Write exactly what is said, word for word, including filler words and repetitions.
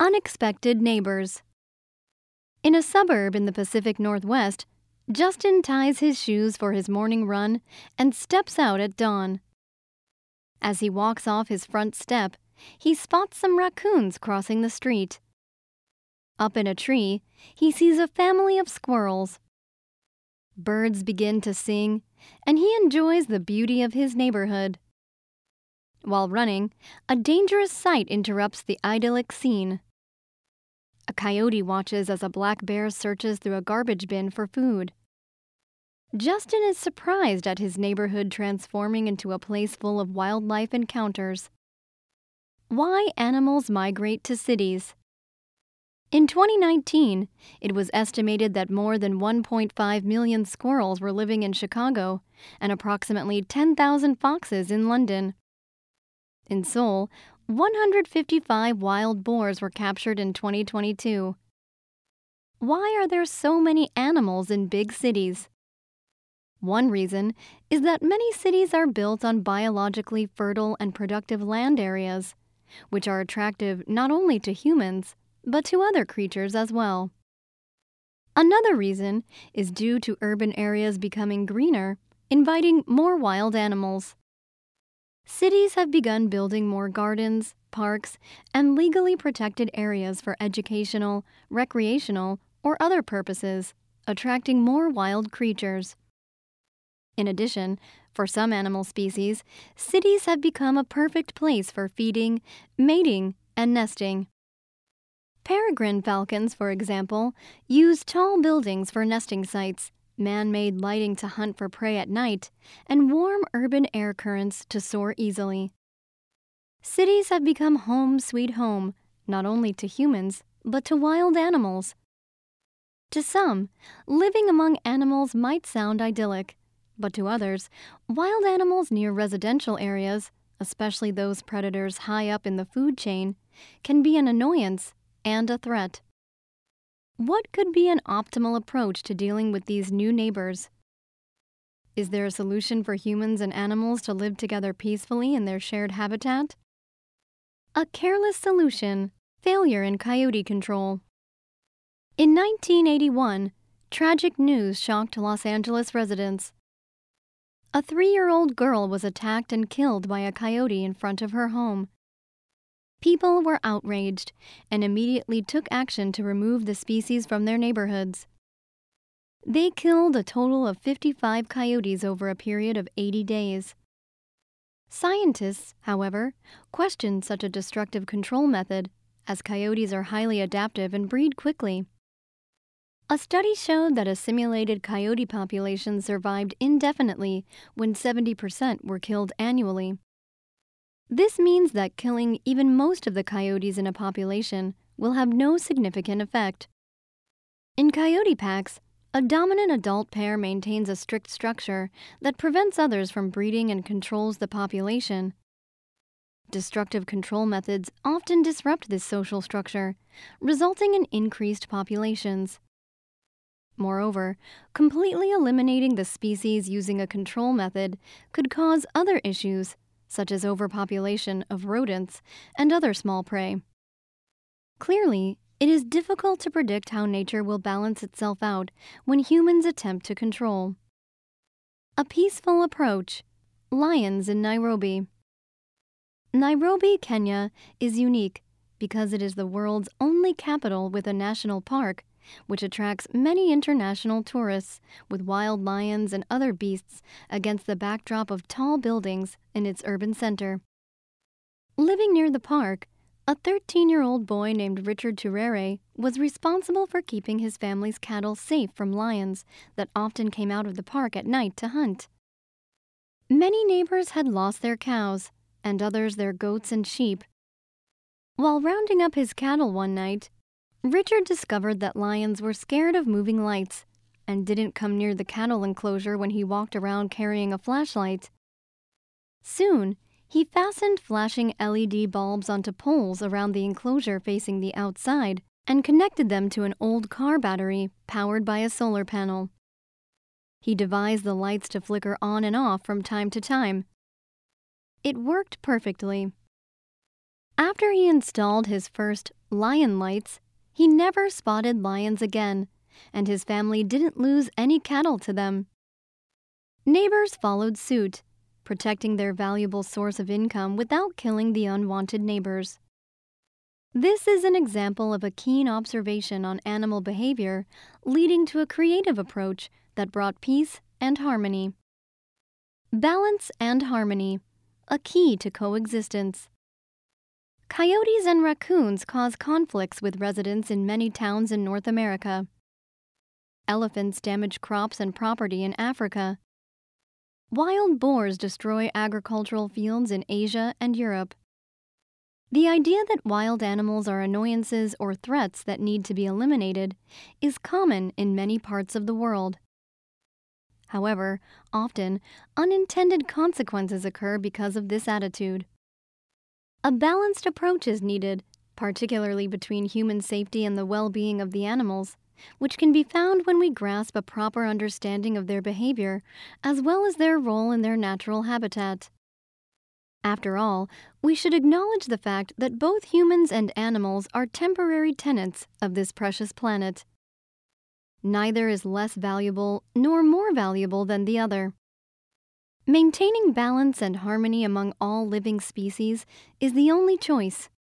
Unexpected neighbors. In a suburb in the Pacific Northwest, Justin ties his shoes for his morning run and steps out at dawn. As he walks off his front step, he spots some raccoons crossing the street. Up in a tree, he sees a family of squirrels. Birds begin to sing, and he enjoys the beauty of his neighborhood. While running, a dangerous sight interrupts the idyllic scene. A coyote watches as a black bear searches through a garbage bin for food. Justin is surprised at his neighborhood transforming into a place full of wildlife encounters. Why animals migrate to cities. In twenty nineteen, it was estimated that more than one point five million squirrels were living in Chicago and approximately ten thousand foxes in London. In Seoul, one hundred fifty-five wild boars were captured in twenty twenty-two. Why are there so many animals in big cities? One reason is that many cities are built on biologically fertile and productive land areas, which are attractive not only to humans, but to other creatures as well. Another reason is due to urban areas becoming greener, inviting more wild animals. Cities have begun building more gardens, parks, and legally protected areas for educational, recreational, or other purposes, attracting more wild creatures. In addition, for some animal species, cities have become a perfect place for feeding, mating, and nesting. Peregrine falcons, for example, use tall buildings for nesting sites, man-made lighting to hunt for prey at night, and warm urban air currents to soar easily. Cities have become home sweet home, not only to humans, but to wild animals. To some, living among animals might sound idyllic, but to others, wild animals near residential areas, especially those predators high up in the food chain, can be an annoyance and a threat. What could be an optimal approach to dealing with these new neighbors? Is there a solution for humans and animals to live together peacefully in their shared habitat? A careless solution: failure in coyote control. In nineteen eighty-one, tragic news shocked Los Angeles residents. A three-year-old girl was attacked and killed by a coyote in front of her home. People were outraged and immediately took action to remove the species from their neighborhoods. They killed a total of fifty-five coyotes over a period of eighty days. Scientists, however, questioned such a destructive control method, as coyotes are highly adaptive and breed quickly. A study showed that a simulated coyote population survived indefinitely when seventy percent were killed annually. This means that killing even most of the coyotes in a population will have no significant effect. In coyote packs, a dominant adult pair maintains a strict structure that prevents others from breeding and controls the population. Destructive control methods often disrupt this social structure, resulting in increased populations. Moreover, completely eliminating the species using a control method could cause other issues, such as overpopulation of rodents and other small prey. Clearly, it is difficult to predict how nature will balance itself out when humans attempt to control. A peaceful approach: lions in Nairobi. Nairobi, Kenya, is unique because it is the world's only capital with a national park, which attracts many international tourists, with wild lions and other beasts against the backdrop of tall buildings in its urban center. Living near the park, a thirteen-year-old boy named Richard Turere was responsible for keeping his family's cattle safe from lions that often came out of the park at night to hunt. Many neighbors had lost their cows, and others their goats and sheep. While rounding up his cattle one night, Richard discovered that lions were scared of moving lights and didn't come near the cattle enclosure when he walked around carrying a flashlight. Soon, he fastened flashing L E D bulbs onto poles around the enclosure facing the outside and connected them to an old car battery powered by a solar panel. He devised the lights to flicker on and off from time to time. It worked perfectly. After he installed his first lion lights, he never spotted lions again, and his family didn't lose any cattle to them. Neighbors followed suit, protecting their valuable source of income without killing the unwanted neighbors. This is an example of a keen observation on animal behavior leading to a creative approach that brought peace and harmony. Balance and harmony, a key to coexistence. Coyotes and raccoons cause conflicts with residents in many towns in North America. Elephants damage crops and property in Africa. Wild boars destroy agricultural fields in Asia and Europe. The idea that wild animals are annoyances or threats that need to be eliminated is common in many parts of the world. However, often, unintended consequences occur because of this attitude. A balanced approach is needed, particularly between human safety and the well-being of the animals, which can be found when we grasp a proper understanding of their behavior, as well as their role in their natural habitat. After all, we should acknowledge the fact that both humans and animals are temporary tenants of this precious planet. Neither is less valuable nor more valuable than the other. Maintaining balance and harmony among all living species is the only choice.